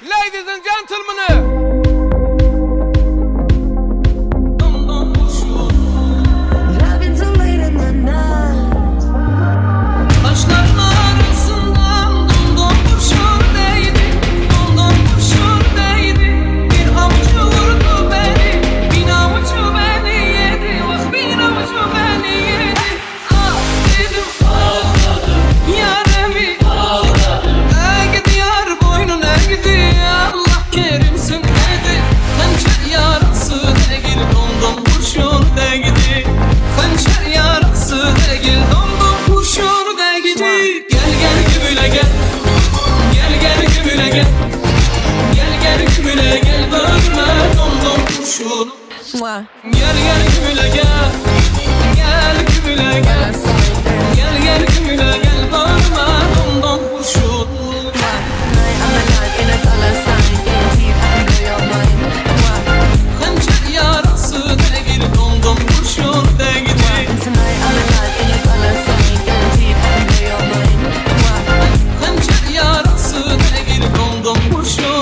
Ladies and gentlemen. Gel gel gümüle gel, gel gümüle gel, gel gel gümüle gel, bağırma domdom kurşun. Hançer yarası değil, domdom kurşun değil. Hançer yarası değil, domdom kurşun.